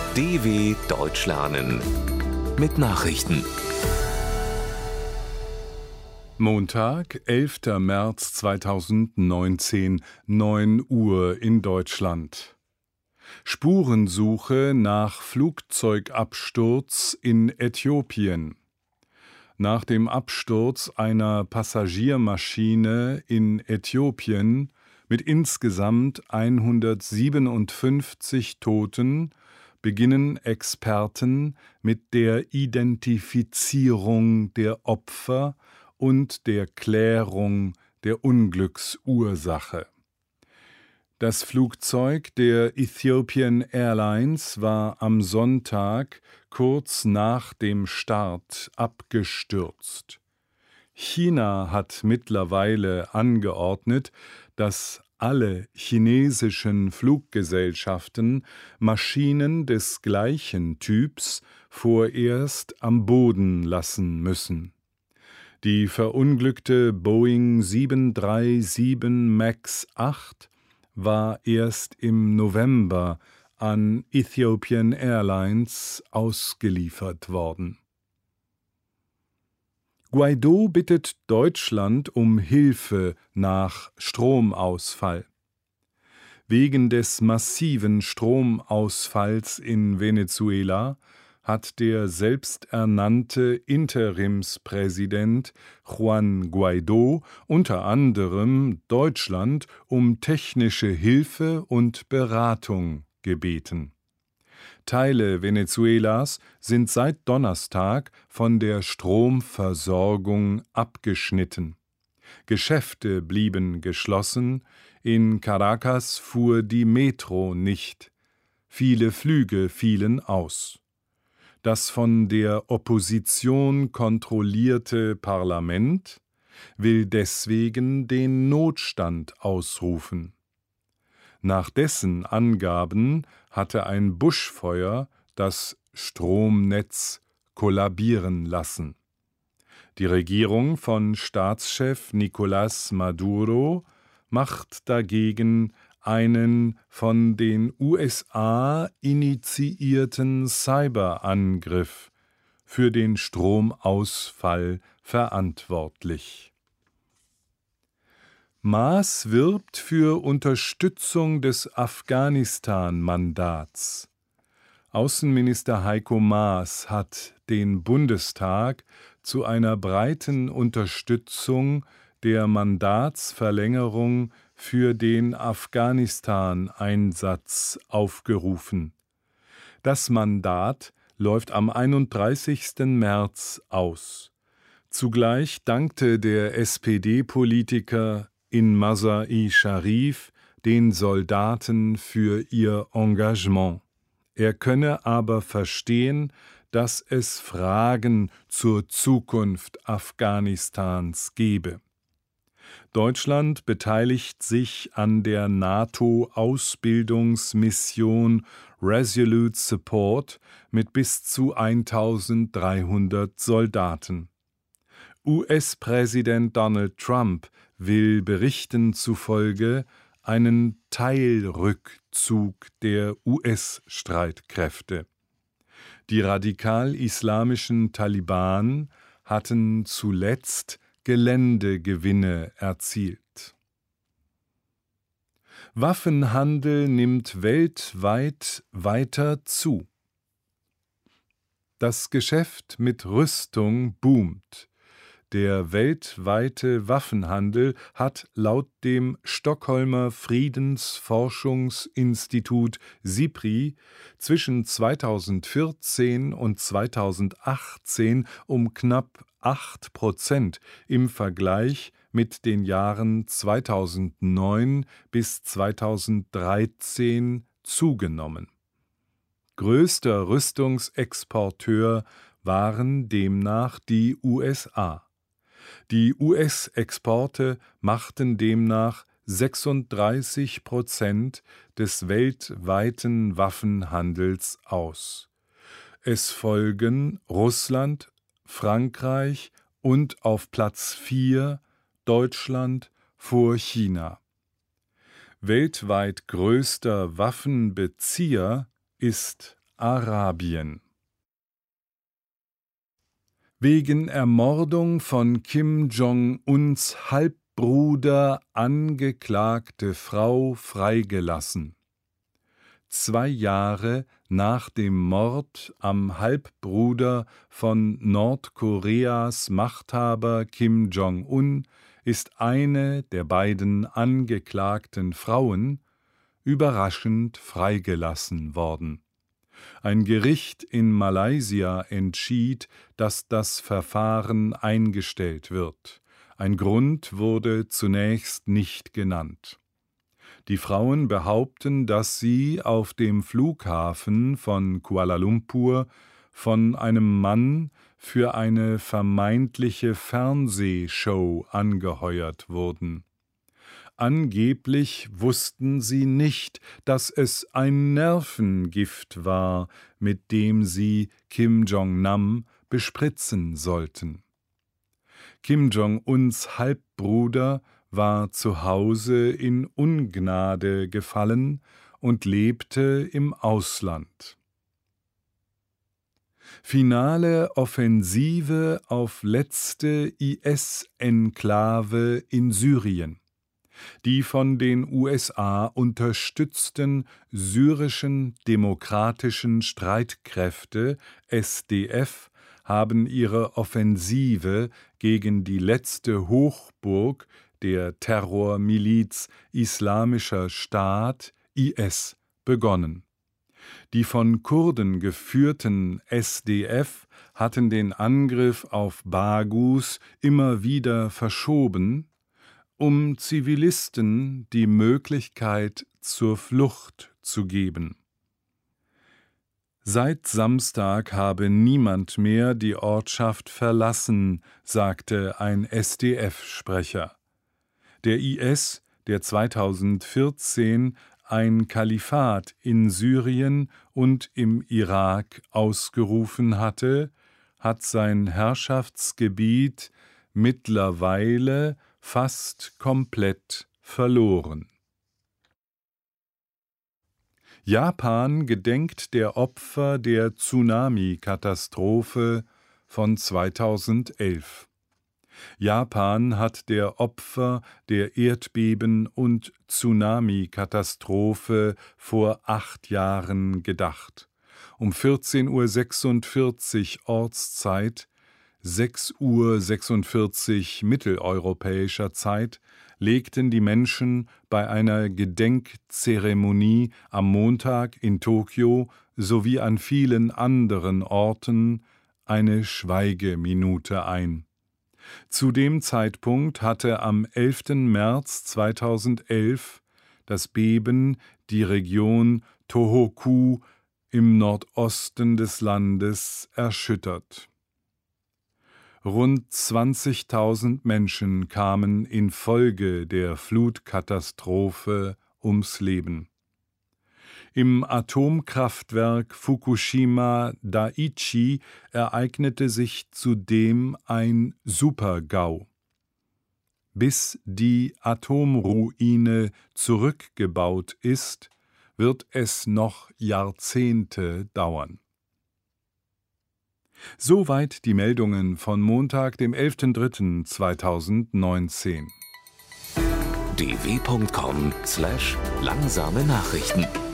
DW Deutsch lernen mit Nachrichten. Montag, 11. März 2019, 9 Uhr in Deutschland. Spurensuche nach Flugzeugabsturz in Äthiopien. Nach dem Absturz einer Passagiermaschine in Äthiopien mit insgesamt 157 Toten beginnen Experten mit der Identifizierung der Opfer und der Klärung der Unglücksursache. Das Flugzeug der Ethiopian Airlines war am Sonntag kurz nach dem Start abgestürzt. China hat mittlerweile angeordnet, dass alle chinesischen Fluggesellschaften Maschinen des gleichen Typs vorerst am Boden lassen müssen. Die verunglückte Boeing 737 MAX 8 war erst im November an Ethiopian Airlines ausgeliefert worden. Guaido bittet Deutschland um Hilfe nach Stromausfall. Wegen des massiven Stromausfalls in Venezuela hat der selbsternannte Interimspräsident Juan Guaido unter anderem Deutschland um technische Hilfe und Beratung gebeten. Teile Venezuelas sind seit Donnerstag von der Stromversorgung abgeschnitten. Geschäfte blieben geschlossen, in Caracas fuhr die Metro nicht. Viele Flüge fielen aus. Das von der Opposition kontrollierte Parlament will deswegen den Notstand ausrufen. Nach dessen Angaben hatte ein Buschfeuer das Stromnetz kollabieren lassen. Die Regierung von Staatschef Nicolás Maduro macht dagegen einen von den USA initiierten Cyberangriff für den Stromausfall verantwortlich. Maas wirbt für Unterstützung des Afghanistan-Mandats. Außenminister Heiko Maas hat den Bundestag zu einer breiten Unterstützung der Mandatsverlängerung für den Afghanistan-Einsatz aufgerufen. Das Mandat läuft am 31. März aus. Zugleich dankte der SPD-Politiker in Masar-i Sharif den Soldaten für ihr Engagement. Er könne aber verstehen, dass es Fragen zur Zukunft Afghanistans gebe. Deutschland beteiligt sich an der NATO-Ausbildungsmission Resolute Support mit bis zu 1300 Soldaten. US-Präsident Donald Trump will Berichten zufolge einen Teilrückzug der US-Streitkräfte. Die radikal-islamischen Taliban hatten zuletzt Geländegewinne erzielt. Waffenhandel nimmt weltweit weiter zu. Das Geschäft mit Rüstung boomt. Der weltweite Waffenhandel hat laut dem Stockholmer Friedensforschungsinstitut SIPRI zwischen 2014 und 2018 um knapp 8% im Vergleich mit den Jahren 2009 bis 2013 zugenommen. Größter Rüstungsexporteur waren demnach die USA. Die US-Exporte machten demnach 36% des weltweiten Waffenhandels aus. Es folgen Russland, Frankreich und auf Platz 4 Deutschland vor China. Weltweit größter Waffenbezieher ist Arabien. Wegen Ermordung von Kim Jong-uns Halbbruder angeklagte Frau freigelassen. 2 Jahre nach dem Mord am Halbbruder von Nordkoreas Machthaber Kim Jong-un ist eine der beiden angeklagten Frauen überraschend freigelassen worden. Ein Gericht in Malaysia entschied, dass das Verfahren eingestellt wird. Ein Grund wurde zunächst nicht genannt. Die Frauen behaupten, dass sie auf dem Flughafen von Kuala Lumpur von einem Mann für eine vermeintliche Fernsehshow angeheuert wurden. Angeblich wussten sie nicht, dass es ein Nervengift war, mit dem sie Kim Jong-nam bespritzen sollten. Kim Jong-uns Halbbruder war zu Hause in Ungnade gefallen und lebte im Ausland. Finale Offensive auf letzte IS-Enklave in Syrien. Die von den USA unterstützten syrischen demokratischen Streitkräfte SDF haben ihre Offensive gegen die letzte Hochburg der Terrormiliz Islamischer Staat IS begonnen. Die von Kurden geführten SDF hatten den Angriff auf Baghuz immer wieder verschoben, um Zivilisten die Möglichkeit zur Flucht zu geben. Seit Samstag habe niemand mehr die Ortschaft verlassen, sagte ein SDF-Sprecher. Der IS, der 2014 ein Kalifat in Syrien und im Irak ausgerufen hatte, hat sein Herrschaftsgebiet mittlerweile fast komplett verloren. Japan gedenkt der Opfer der Tsunami-Katastrophe von 2011. Japan hat der Opfer der Erdbeben- und Tsunami-Katastrophe vor 8 Jahren gedacht. Um 14:46 Uhr Ortszeit, 6:46 Uhr mitteleuropäischer Zeit, legten die Menschen bei einer Gedenkzeremonie am Montag in Tokio sowie an vielen anderen Orten eine Schweigeminute ein. Zu dem Zeitpunkt hatte am 11. März 2011 das Beben die Region Tohoku im Nordosten des Landes erschüttert. Rund 20.000 Menschen kamen infolge der Flutkatastrophe ums Leben. Im Atomkraftwerk Fukushima Daiichi ereignete sich zudem ein Supergau. Bis die Atomruine zurückgebaut ist, wird es noch Jahrzehnte dauern. Soweit die Meldungen von Montag, dem 11.03.2019. dw.com/langsame Nachrichten